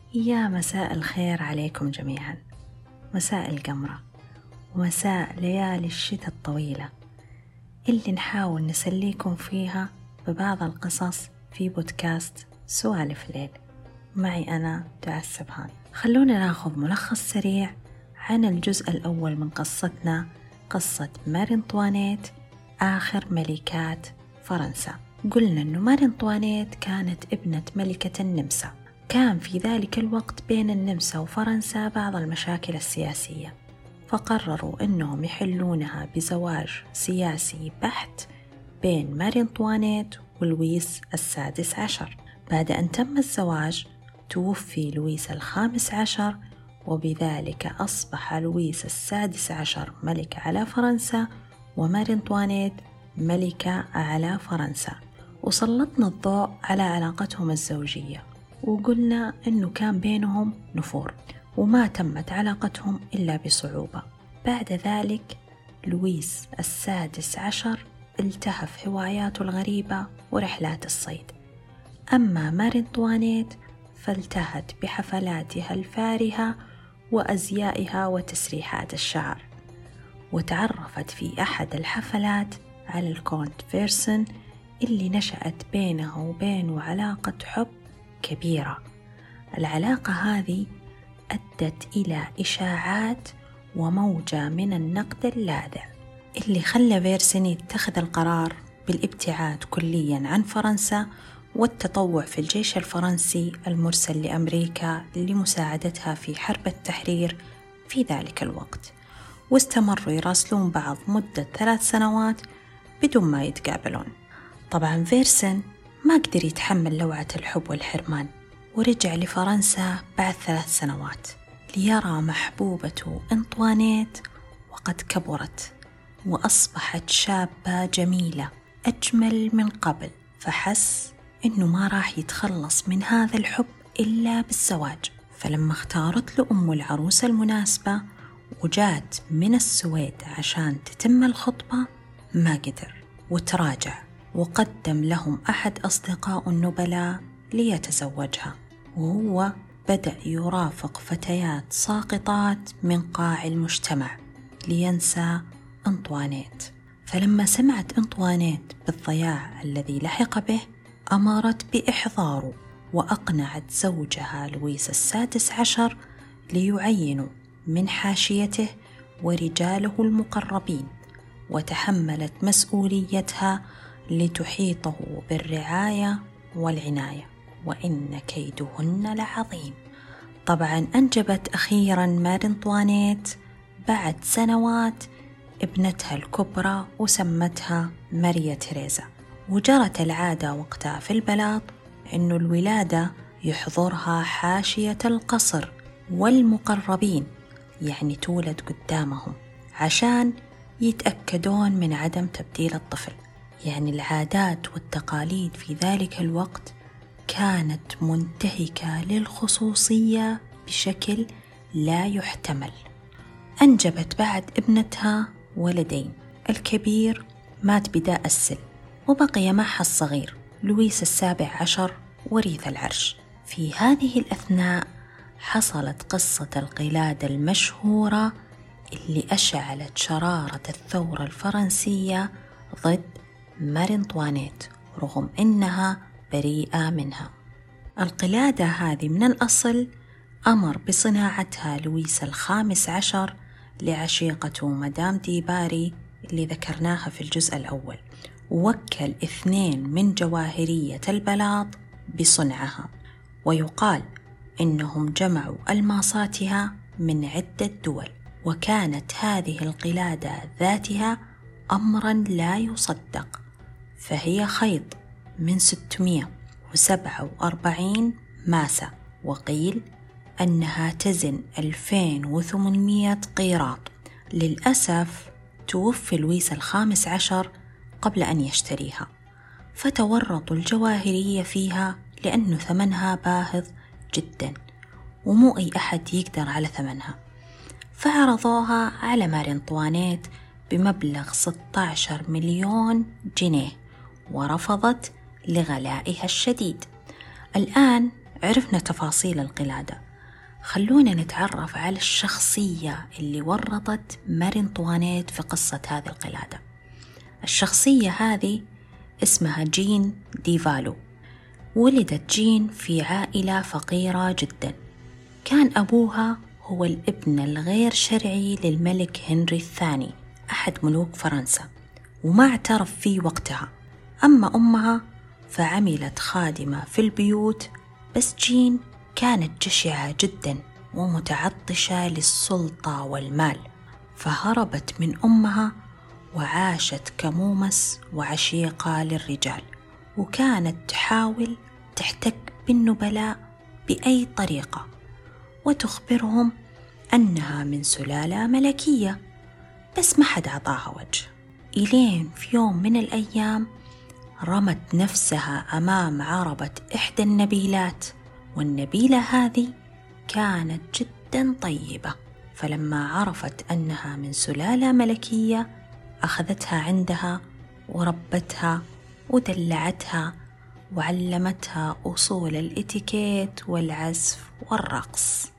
يا مساء الخير عليكم جميعا، مساء القمرة ومساء ليالي الشتاء الطويلة اللي نحاول نسليكم فيها ببعض القصص في بودكاست سوالف ليل. معي أنا دعاء السبهان. خلونا ناخذ ملخص سريع عن الجزء الأول من قصتنا، قصة ماري أنطوانيت آخر ملكات فرنسا. قلنا أنه ماري أنطوانيت كانت ابنة ملكة النمسا. كان في ذلك الوقت بين النمسا وفرنسا بعض المشاكل السياسية، فقرروا أنهم يحلونها بزواج سياسي بحت بين ماري أنطوانيت ولويس السادس عشر. بعد أن تم الزواج توفي لويس الخامس عشر، وبذلك أصبح لويس السادس عشر ملك على فرنسا وماري أنطوانيت ملكة على فرنسا. وسلطنا الضوء على علاقتهم الزوجية وقلنا أنه كان بينهم نفور وما تمت علاقتهم إلا بصعوبة. بعد ذلك لويس السادس عشر التهف هواياته الغريبة ورحلات الصيد، أما ماري أنطوانيت فالتهت بحفلاتها الفارهة وأزيائها وتسريحات الشعر. وتعرفت في أحد الحفلات على الكونت فيرسن اللي نشأت بينه وبينه علاقة حب كبيرة. العلاقة هذه أدت إلى إشاعات وموجة من النقد اللاذع اللي خلى فيرسن يتخذ القرار بالابتعاد كليا عن فرنسا والتطوع في الجيش الفرنسي المرسل لأمريكا لمساعدتها في حرب التحرير في ذلك الوقت. واستمروا يراسلون بعض مدة 3 سنوات بدون ما يتقابلون. طبعا فيرسن ما قدر يتحمل لوعة الحب والحرمان، ورجع لفرنسا بعد 3 سنوات ليرى محبوبته أنطوانيت وقد كبرت وأصبحت شابة جميلة أجمل من قبل، فحس إنه ما راح يتخلص من هذا الحب إلا بالزواج. فلما اختارت له أم العروسة المناسبة وجات من السويد عشان تتم الخطبة ما قدر وتراجع، وقدم لهم أحد أصدقاء النبلاء ليتزوجها، وهو بدأ يرافق فتيات ساقطات من قاع المجتمع لينسى أنطوانيت. فلما سمعت أنطوانيت بالضياع الذي لحق به أمرت بإحضاره، وأقنعت زوجها لويس السادس عشر ليعينوا من حاشيته ورجاله المقربين، وتحملت مسؤوليتها لتحيطه بالرعاية والعناية، وإن كيدهن لعظيم. طبعا أنجبت أخيرا ماري أنطوانيت بعد سنوات ابنتها الكبرى وسمتها ماريا تيريزا. وجرت العادة وقتها في البلاط إنه الولادة يحضرها حاشية القصر والمقربين، يعني تولد قدامهم عشان يتأكدون من عدم تبديل الطفل. يعني العادات والتقاليد في ذلك الوقت كانت منتهكة للخصوصية بشكل لا يحتمل. أنجبت بعد ابنتها ولدين، الكبير مات بداء السن وبقي معها الصغير لويس السابع عشر وريث العرش. في هذه الأثناء حصلت قصة القلادة المشهورة اللي أشعلت شرارة الثورة الفرنسية ضد ماري أنطوانيت رغم أنها بريئة منها. القلادة هذه من الأصل أمر بصناعتها لويس الخامس عشر لعشيقته مدام دي باري اللي ذكرناها في الجزء الأول، ووكل 2 من جواهرية البلاط بصنعها. ويقال إنهم جمعوا ألماساتها من عدة دول، وكانت هذه القلادة ذاتها أمرا لا يصدق، فهي خيط من 647 ماسة، وقيل أنها تزن 2800 قيراط. للأسف توفي لويس الخامس عشر قبل أن يشتريها، فتورطوا الجواهرية فيها لأنه ثمنها باهظ جدا ومو أي أحد يقدر على ثمنها، فعرضوها على ماري أنطوانيت بمبلغ 16 مليون جنيه ورفضت لغلائها الشديد. الآن عرفنا تفاصيل القلادة، خلونا نتعرف على الشخصية اللي ورطت ماري أنطوانيت في قصة هذه القلادة. الشخصية هذه اسمها جين ديفالو. ولدت جين في عائلة فقيرة جدا، كان أبوها هو الابن الغير شرعي للملك هنري الثاني أحد ملوك فرنسا، وما اعترف فيه وقتها. أما أمها فعملت خادمة في البيوت، بس جين كانت جشعة جدا ومتعطشة للسلطة والمال، فهربت من أمها وعاشت كمومس وعشيقة للرجال، وكانت تحاول تحتك بالنبلاء بأي طريقة وتخبرهم أنها من سلالة ملكية، بس ما حد عطاها وجه. إلين في يوم من الأيام رمت نفسها أمام عربة إحدى النبيلات، والنبيلة هذه كانت جدا طيبة، فلما عرفت أنها من سلالة ملكية أخذتها عندها وربتها ودلعتها وعلمتها أصول الإتيكيت والعزف والرقص.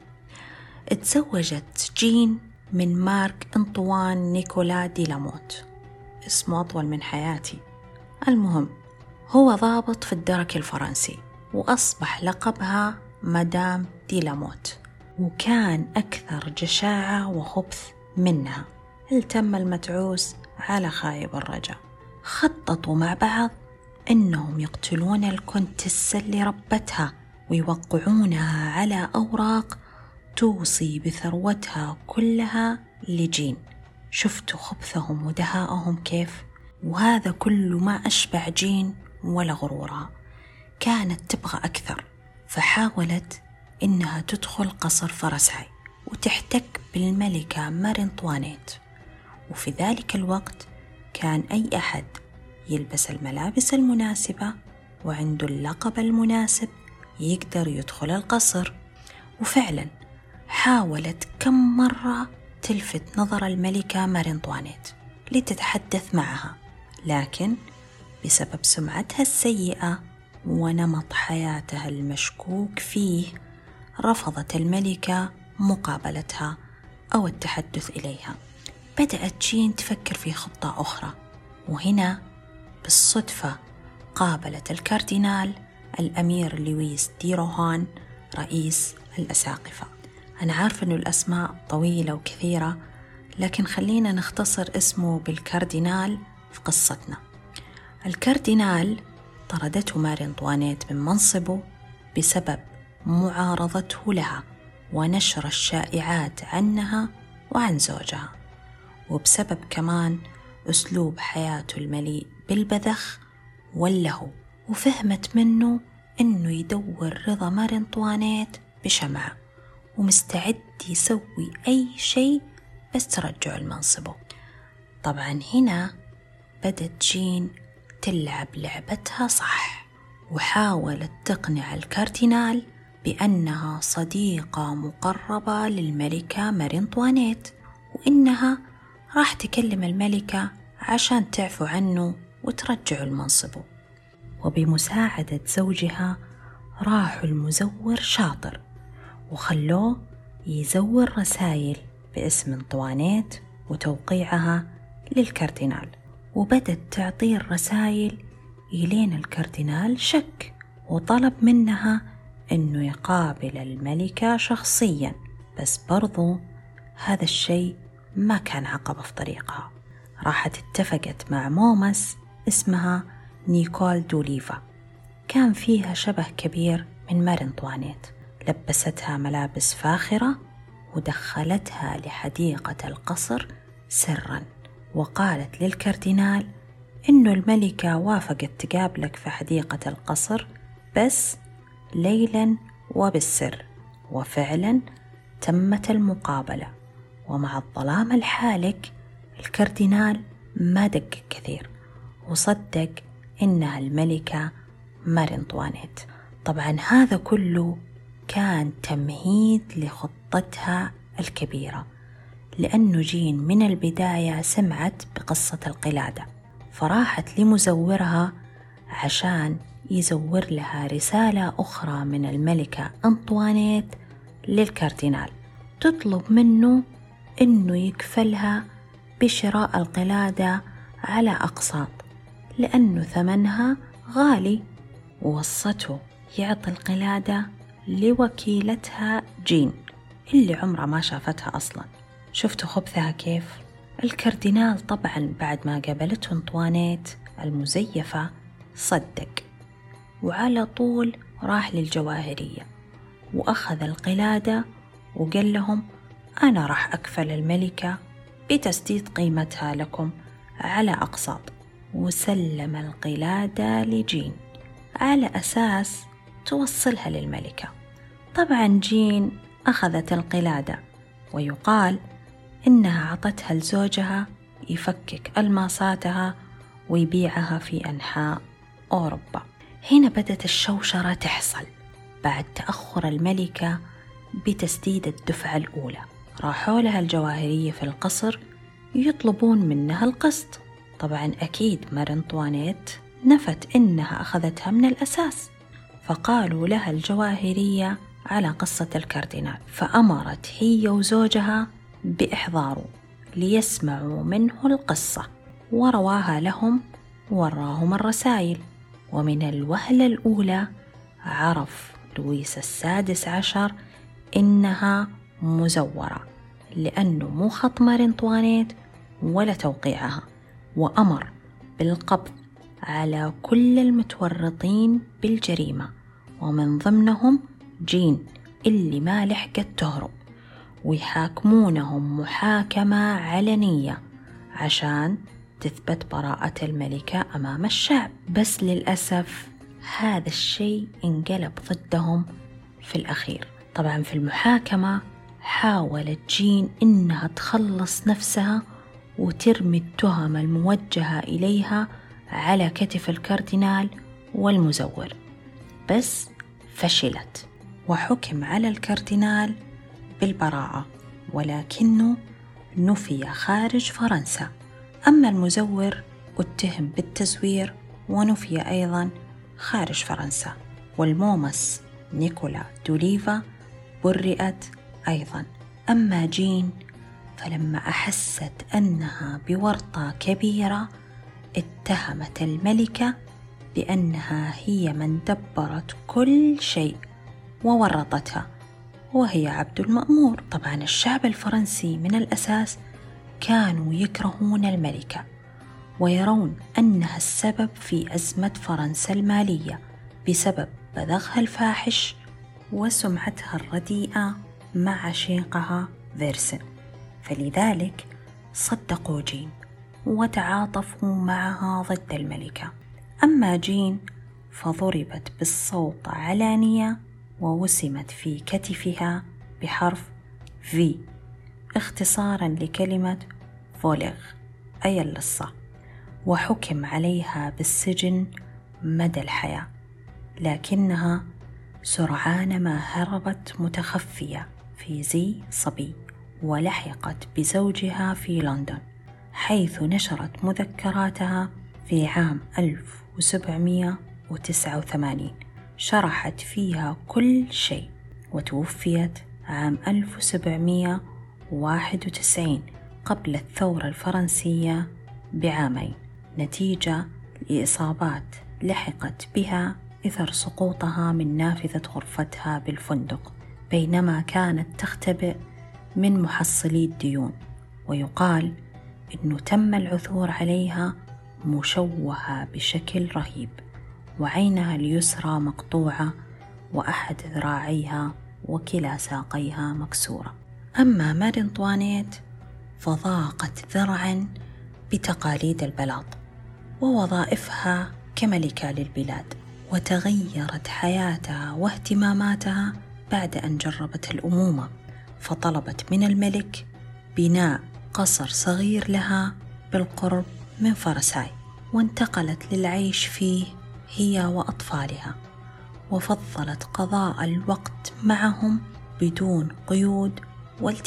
اتزوجت جين من مارك أنطوان نيكولا دي لاموت، اسمه أطول من حياتي. المهم، هو ضابط في الدرك الفرنسي، وأصبح لقبها مدام دي لاموت، وكان أكثر جشاعة وخبث منها. التم المتعوس على خايب الرجا. خططوا مع بعض إنهم يقتلون الكونتسة اللي ربتها ويوقعونها على أوراق توصي بثروتها كلها لجين. شفتوا خبثهم ودهاءهم كيف؟ وهذا كله ما أشبع جين ولا غرورها، كانت تبغى أكثر، فحاولت إنها تدخل قصر فرساي وتحتك بالملكة ماري أنطوانيت. وفي ذلك الوقت كان أي أحد يلبس الملابس المناسبة وعنده اللقب المناسب يقدر يدخل القصر. وفعلا حاولت كم مرة تلفت نظر الملكة ماري أنطوانيت لتتحدث معها، لكن بسبب سمعتها السيئة ونمط حياتها المشكوك فيه رفضت الملكة مقابلتها أو التحدث إليها. بدأت جين تفكر في خطة أخرى، وهنا بالصدفة قابلت الكاردينال الأمير لويس دي روهان رئيس الأساقفة. أنا عارفة أن الأسماء طويلة وكثيرة، لكن خلينا نختصر اسمه بالكاردينال في قصتنا. الكاردينال طردته ماري أنطوانيت من منصبه بسبب معارضته لها ونشر الشائعات عنها وعن زوجها، وبسبب كمان أسلوب حياته المليء بالبذخ واللهو، وفهمت منه إنه يدور رضا ماري أنطوانيت بشمعة ومستعد يسوي أي شيء بس ترجع المنصبه. طبعا هنا بدت جين تلعب لعبتها صح، وحاولت تقنع الكاردينال بأنها صديقة مقربة للملكة ماري أنطوانيت، وإنها راح تكلم الملكة عشان تعفو عنه وترجع المنصبه. وبمساعدة زوجها راحوا المزور شاطر وخلوه يزور رسائل باسم أنطوانيت وتوقيعها للكاردينال، وبدت تعطيه الرسائل إلين الكاردينال شك وطلب منها إنه يقابل الملكة شخصيا، بس برضو هذا الشيء ما كان عقبة في طريقها. راحت اتفقت مع مومس اسمها نيكول دوليفا، كان فيها شبه كبير من ماري أنطوانيت، لبستها ملابس فاخرة ودخلتها لحديقة القصر سرا، وقالت للكاردينال إنه الملكة وافقت تقابلك في حديقة القصر بس ليلا وبالسر. وفعلا تمت المقابلة، ومع الظلام الحالك الكاردينال ما دقق كثير وصدق إنها الملكة ماري أنطوانيت. طبعا هذا كله كان تمهيد لخطتها الكبيرة، لأنه جين من البداية سمعت بقصة القلادة، فراحت لمزورها عشان يزور لها رسالة أخرى من الملكة أنطوانيت للكاردينال تطلب منه إنه يكفلها بشراء القلادة على أقساط لأنه ثمنها غالي، ووصته يعطي القلادة لوكيلتها جين اللي عمرها ما شافتها أصلا. شفتوا خبثها كيف؟ الكاردينال طبعا بعد ما قابلته أنطوانيت المزيفة صدق، وعلى طول راح للجواهرية وأخذ القلادة وقال لهم أنا راح أكفل الملكة بتسديد قيمتها لكم على أقساط، وسلم القلادة لجين على أساس توصلها للملكة. طبعا جين أخذت القلادة، ويقال إنها عطتها لزوجها يفكك ألماساتها ويبيعها في أنحاء أوروبا. هنا بدت الشوشرة تحصل بعد تأخر الملكة بتسديد الدفعة الأولى. راحوا لها الجواهرية في القصر يطلبون منها القسط. طبعا أكيد ماري أنطوانيت نفت إنها أخذتها من الأساس، فقالوا لها الجواهرية على قصة الكاردينال، فأمرت هي وزوجها بإحضاره ليسمعوا منه القصة، ورواها لهم وراهم الرسائل. ومن الوهلة الأولى عرف لويس السادس عشر إنها مزورة، لأنه مو خط ماري أنطوانيت ولا توقيعها، وأمر بالقبض على كل المتورطين بالجريمة، ومن ضمنهم جين اللي ما لحقت تهرب، ويحاكمونهم محاكمة علنية عشان تثبت براءة الملكة أمام الشعب. بس للأسف هذا الشيء انقلب ضدهم في الأخير. طبعا في المحاكمة حاولت جين إنها تخلص نفسها وترمي التهم الموجهة إليها على كتف الكاردينال والمزور، بس فشلت، وحكم على الكاردينال بالبراءة، ولكنه نفي خارج فرنسا. أما المزور اتهم بالتزوير ونفي أيضا خارج فرنسا. والمومس نيكولا دوليفا برئت أيضا. أما جين فلما أحست أنها بورطة كبيرة اتهمت الملكة بأنها هي من دبرت كل شيء وورطتها، وهي عبد المأمور. طبعا الشعب الفرنسي من الأساس كانوا يكرهون الملكة ويرون أنها السبب في أزمة فرنسا المالية بسبب بذخها الفاحش وسمعتها الرديئة مع شيقها فيرسن، فلذلك صدقوا جين وتعاطفوا معها ضد الملكة. أما جين فضربت بالصوت علانية ووسمت في كتفها بحرف في اختصارا لكلمة فوليغ أي اللصة، وحكم عليها بالسجن مدى الحياة، لكنها سرعان ما هربت متخفية في زي صبي ولحقت بزوجها في لندن، حيث نشرت مذكراتها في عام 1789 شرحت فيها كل شيء، وتوفيت عام 1791 قبل الثورة الفرنسية بعامين، نتيجة لإصابات لحقت بها إثر سقوطها من نافذة غرفتها بالفندق بينما كانت تختبئ من محصلي الديون. ويقال إنه تم العثور عليها مشوهة بشكل رهيب، وعينها اليسرى مقطوعة، وأحد ذراعيها وكلا ساقيها مكسورة. أما ماري أنطوانيت فضاقت ذرعا بتقاليد البلاط ووظائفها كملكة للبلاد، وتغيرت حياتها واهتماماتها بعد أن جربت الأمومة، فطلبت من الملك بناء قصر صغير لها بالقرب من فرساي، وانتقلت للعيش فيه هي وأطفالها، وفضلت قضاء الوقت معهم بدون قيود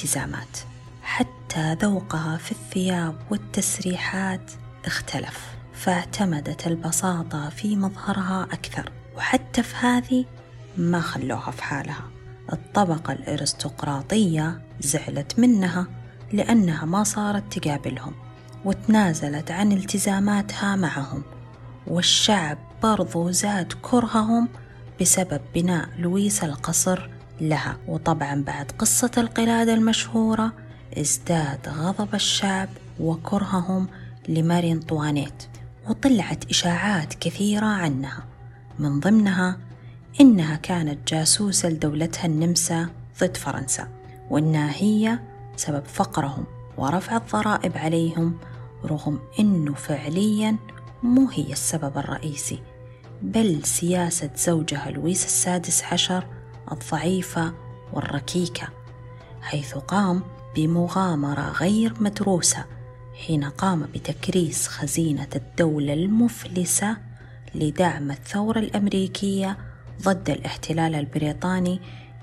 والتزامات، حتى ذوقها في الثياب والتسريحات اختلف. فاعتمدت البساطة في مظهرها أكثر، وحتى في هذه ما خلوها في حالها. الطبقة الأرستقراطية زعلت منها لأنها ما صارت تقابلهم، وتنازلت عن التزاماتها معهم، والشعب برضو زاد كرههم بسبب بناء لويس القصر لها. وطبعا بعد قصة القلادة المشهورة ازداد غضب الشعب وكرههم لماري أنطوانيت، وطلعت إشاعات كثيرة عنها، من ضمنها إنها كانت جاسوسة لدولتها النمسا ضد فرنسا، وإنها هي سبب فقرهم ورفع الضرائب عليهم، رغم إنه فعلياً مو هي السبب الرئيسي، بل سياسة زوجها لويس السادس عشر الضعيفة والركيكة، حيث قام بمغامرة غير مدروسة حين قام بتكريس خزينة الدولة المفلسة لدعم الثورة الأمريكية ضد الاحتلال البريطاني،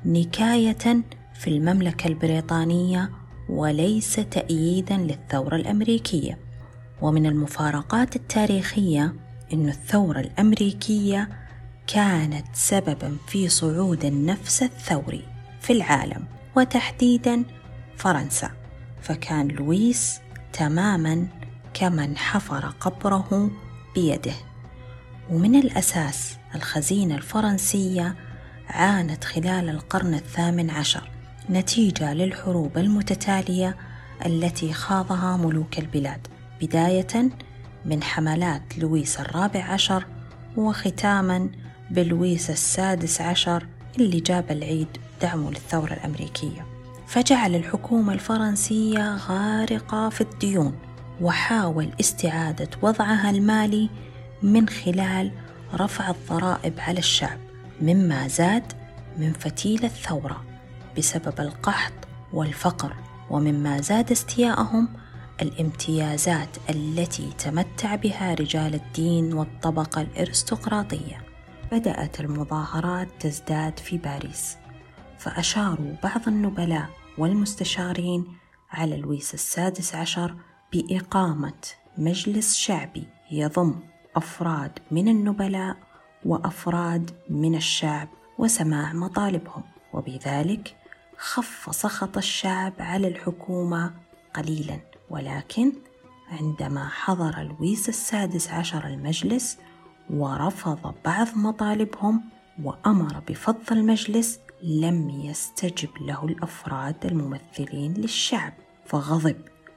نكاية في المملكة البريطانية وليس تأييداً للثورة الأمريكية. ومن المفارقات التاريخية أن الثورة الأمريكية كانت سبباً في صعود النفس الثوري في العالم، وتحديداً فرنسا، فكان لويس تماماً كمن حفر قبره بيده. ومن الأساس الخزينة الفرنسية عانت خلال القرن الثامن عشر نتيجة للحروب المتتالية التي خاضها ملوك البلاد، بداية من حملات لويس الرابع عشر، وختاما بلويس السادس عشر اللي جاب العيد دعمه للثورة الأمريكية. فجعل الحكومة الفرنسية غارقة في الديون، وحاول استعادة وضعها المالي من خلال رفع الضرائب على الشعب، مما زاد من فتيل الثورة بسبب القحط والفقر، ومما زاد استيائهم الامتيازات التي تمتع بها رجال الدين والطبقة الأرستقراطية. بدأت المظاهرات تزداد في باريس، فأشاروا بعض النبلاء والمستشارين على لويس السادس عشر بإقامة مجلس شعبي يضم أفراد من النبلاء وأفراد من الشعب وسماع مطالبهم، وبذلك خف سخط الشعب على الحكومة قليلاً. ولكن عندما حضر لويس السادس عشر المجلس ورفض بعض مطالبهم وأمر بفض المجلس، لم يستجب له الأفراد الممثلين للشعب، فغضب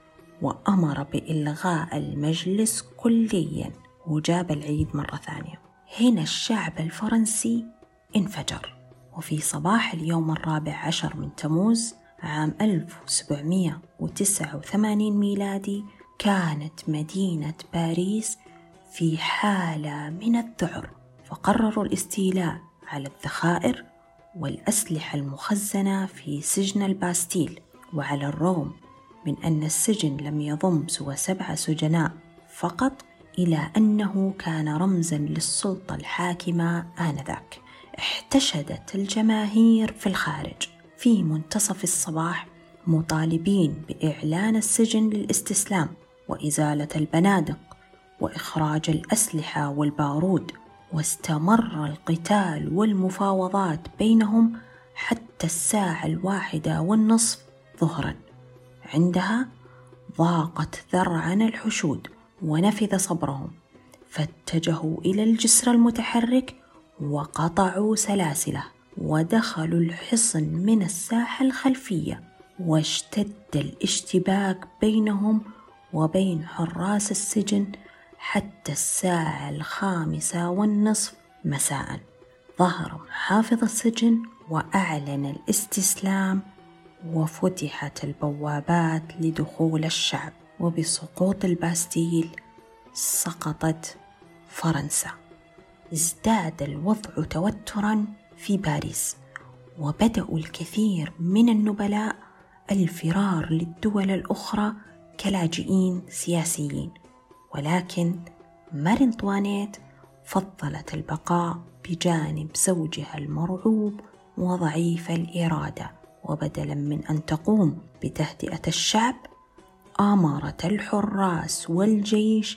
وأمر بإلغاء المجلس كلياً، وجاب العيد مرة ثانية. هنا الشعب الفرنسي انفجر، وفي صباح اليوم الرابع عشر من تموز عام 1789 ميلادي كانت مدينة باريس في حالة من الذعر، فقرروا الاستيلاء على الذخائر والأسلحة المخزنة في سجن الباستيل. وعلى الرغم من أن السجن لم يضم سوى 7 سجناء فقط، إلى أنه كان رمزاً للسلطة الحاكمة آنذاك، احتشدت الجماهير في الخارج في منتصف الصباح مطالبين بإعلان السجن للاستسلام وإزالة البنادق وإخراج الأسلحة والبارود. واستمر القتال والمفاوضات بينهم حتى الساعة 1:30 ظهراً. عندها ضاقت ذرعاً الحشود ونفذ صبرهم، فاتجهوا إلى الجسر المتحرك وقطعوا سلاسله، ودخلوا الحصن من الساحة الخلفية، واشتد الاشتباك بينهم وبين حراس السجن حتى الساعة 5:30 مساء. ظهر محافظ السجن وأعلن الاستسلام، وفتحت البوابات لدخول الشعب، وبسقوط الباستيل سقطت فرنسا. ازداد الوضع توتراً في باريس، وبدأوا الكثير من النبلاء الفرار للدول الأخرى كلاجئين سياسيين، ولكن ماري أنطوانيت فضلت البقاء بجانب زوجها المرعوب وضعيف الإرادة، وبدلاً من أن تقوم بتهدئة الشعب، أمرت الحراس والجيش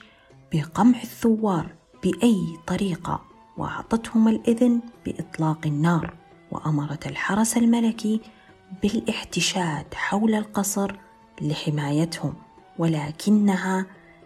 بقمع الثوار بأي طريقة، وأعطتهم الإذن بإطلاق النار، وأمرت الحرس الملكي بالاحتشاد حول القصر لحمايتهم، ولكنها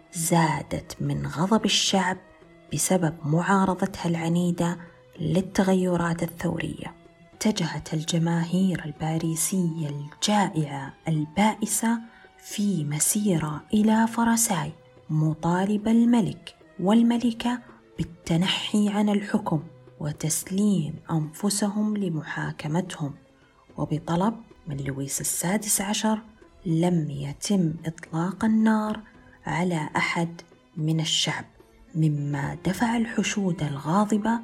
زادت من غضب الشعب بسبب معارضتها العنيدة للتغيرات الثورية. اتجهت الجماهير الباريسية الجائعة البائسة في مسيرة إلى فرساي، مطالبة الملك والملكة بالتنحي عن الحكم وتسليم أنفسهم لمحاكمتهم، وبطلب من لويس السادس عشر لم يتم إطلاق النار على أحد من الشعب، مما دفع الحشود الغاضبة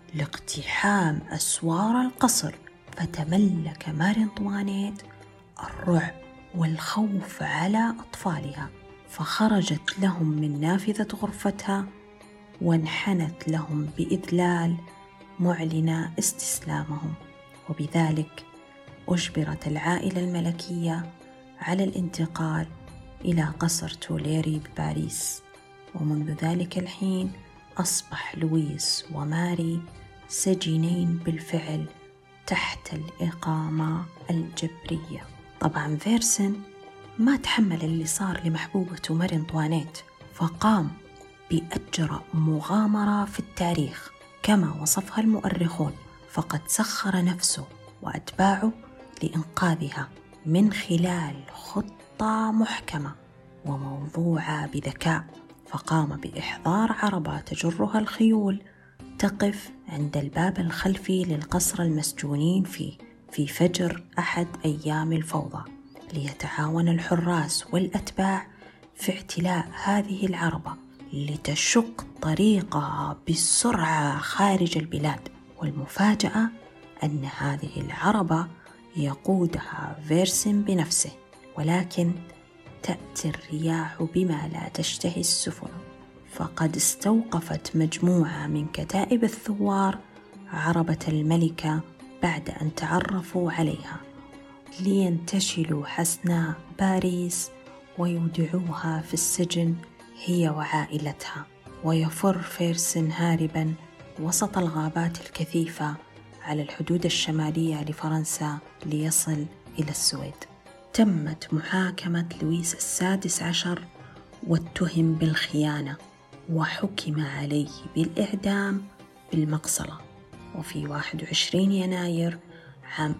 لاقتحام أسوار القصر. فتملك ماري أنطوانيت الرعب والخوف على أطفالها، فخرجت لهم من نافذة غرفتها وانحنت لهم بإذلال معلنة استسلامهم، وبذلك أجبرت العائلة الملكية على الانتقال إلى قصر توليري بباريس. ومنذ ذلك الحين أصبح لويس وماري سجينين بالفعل تحت الإقامة الجبرية. طبعا فيرسن ما تحمل اللي صار لمحبوبته ماري أنطوانيت، فقام بأجرأ مغامرة في التاريخ كما وصفها المؤرخون، فقد سخر نفسه وأتباعه لإنقاذها من خلال خطة محكمة وموضوعة بذكاء، فقام بإحضار عربة تجرها الخيول تقف عند الباب الخلفي للقصر المسجونين فيه في فجر أحد أيام الفوضى، ليتعاون الحراس والأتباع في اعتلاء هذه العربة لتشق طريقها بسرعة خارج البلاد. والمفاجأة أن هذه العربة يقودها فيرسن بنفسه، ولكن تأتي الرياح بما لا تشتهي السفن، فقد استوقفت مجموعة من كتائب الثوار عربة الملكة بعد أن تعرفوا عليها، لينتشلوا حسناء باريس ويودعوها في السجن هي وعائلتها، ويفر فيرسن هاربا وسط الغابات الكثيفة على الحدود الشمالية لفرنسا ليصل إلى السويد. تمت محاكمة لويس السادس عشر واتهم بالخيانة، وحكم عليه بالإعدام بالمقصلة. وفي 21 يناير عام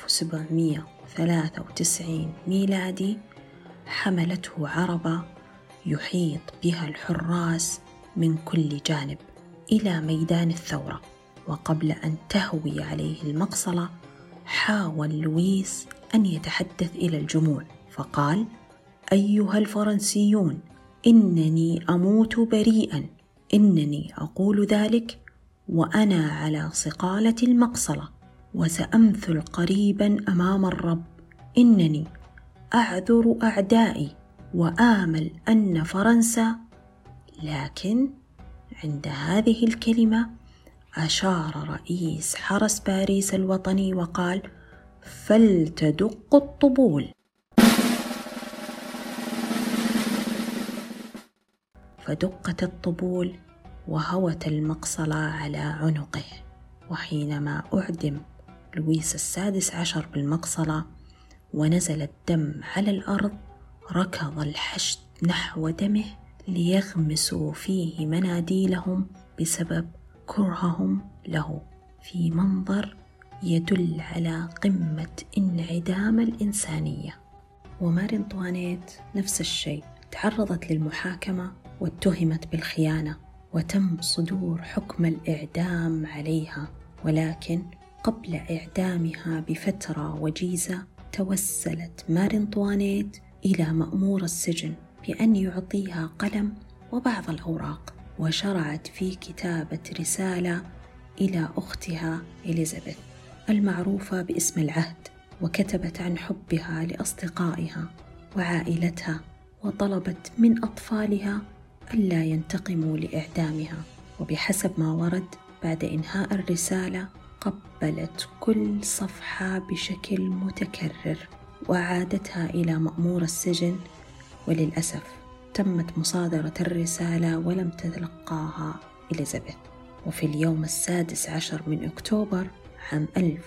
1793 ميلادي حملته عربة يحيط بها الحراس من كل جانب إلى ميدان الثورة. وقبل أن تهوي عليه المقصلة حاول لويس أن يتحدث إلى الجموع، فقال: أيها الفرنسيون، إنني أموت بريئا، إنني أقول ذلك وأنا على صقالة المقصلة، وسأمثل قريبا أمام الرب، إنني أعذر أعدائي وآمل أن فرنسا. لكن عند هذه الكلمة أشار رئيس حرس باريس الوطني وقال: فلتدق الطبول. فدقت الطبول وهوت المقصلة على عنقه. وحينما أعدم لويس السادس عشر بالمقصلة ونزل الدم على الأرض، ركض الحشد نحو دمه ليغمسوا فيه مناديلهم بسبب كرههم له، في منظر يدل على قمة انعدام الإنسانية. وماري أنطوانيت نفس الشيء، تعرضت للمحاكمة واتهمت بالخيانة، وتم صدور حكم الإعدام عليها. ولكن قبل إعدامها بفترة وجيزة توسلت ماري أنطوانيت إلى مأمور السجن بأن يعطيها قلم وبعض الأوراق، وشرعت في كتابة رسالة إلى أختها إليزابيث المعروفة باسم العهد، وكتبت عن حبها لأصدقائها وعائلتها، وطلبت من أطفالها ألا ينتقموا لإعدامها. وبحسب ما ورد، بعد إنهاء الرسالة قبلت كل صفحة بشكل متكرر وعادتها إلى مأمور السجن. وللأسف تمت مصادرة الرسالة ولم تتلقاها إليزابيث. وفي اليوم 16 من أكتوبر عام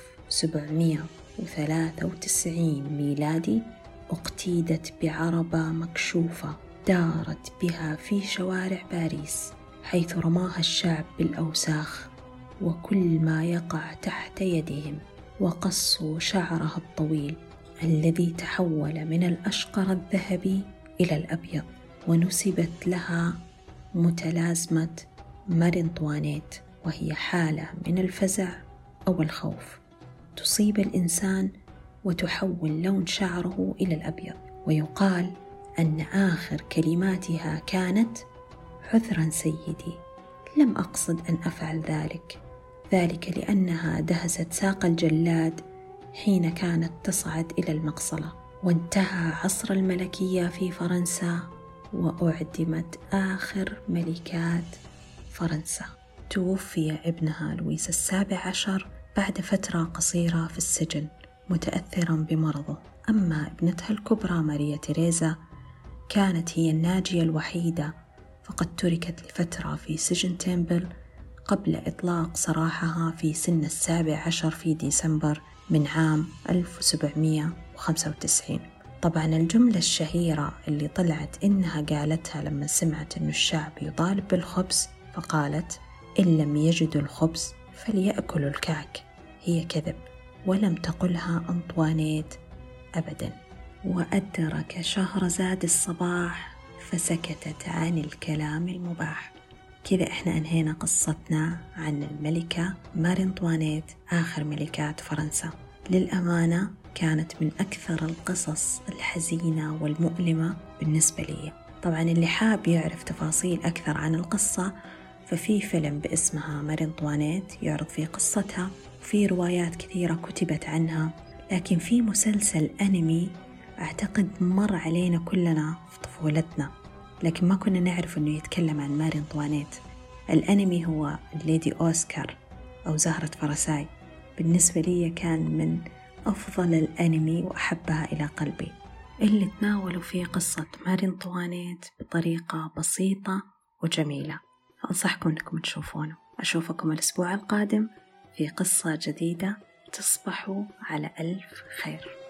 1793 ميلادي اقتيدت بعربة مكشوفة دارت بها في شوارع باريس، حيث رماها الشعب بالأوساخ وكل ما يقع تحت يدهم، وقصوا شعرها الطويل الذي تحول من الأشقر الذهبي إلى الأبيض، ونسبت لها متلازمة ماري أنطوانيت، وهي حالة من الفزع أو الخوف تصيب الإنسان وتحول لون شعره إلى الأبيض. ويقال أن آخر كلماتها كانت: عذرا سيدي، لم أقصد أن أفعل ذلك لأنها دهست ساق الجلاد حين كانت تصعد إلى المقصلة. وانتهى عصر الملكية في فرنسا، وأعدمت آخر ملكات فرنسا. توفي ابنها لويس ال17 بعد فترة قصيرة في السجن متأثرا بمرضه. أما ابنتها الكبرى ماريا تيريزا كانت هي الناجية الوحيدة، فقد تركت لفترة في سجن تيمبل قبل إطلاق سراحها في سن 17 في ديسمبر من عام 1795. طبعا الجملة الشهيرة اللي طلعت إنها قالتها لما سمعت إنه الشعب يطالب بالخبز، فقالت: إن لم يجدوا الخبز فليأكلوا الكعك، هي كذب، ولم تقلها أنطوانيت أبدا. وأدرك شهرزاد الصباح فسكتت عن الكلام المباح. كذا إحنا أنهينا قصتنا عن الملكة ماري أنطوانيت، آخر ملكات فرنسا. للأمانة كانت من أكثر القصص الحزينة والمؤلمة بالنسبة لي. طبعا اللي حاب يعرف تفاصيل أكثر عن القصة ففي فيلم باسمها ماري أنطوانيت يعرض فيه قصتها، وفي روايات كثيرة كتبت عنها، لكن في مسلسل أنمي أعتقد مر علينا كلنا في طفولتنا لكن ما كنا نعرف أنه يتكلم عن ماري أنطوانيت. الأنمي هو ليدي أوسكار أو زهرة فرساي. بالنسبة لي كان من أفضل الأنمي وأحبها إلى قلبي، اللي تناولوا فيه قصة ماري أنطوانيت بطريقة بسيطة وجميلة. أنصحكم أنكم تشوفونه. أشوفكم الأسبوع القادم في قصة جديدة. تصبحوا على ألف خير.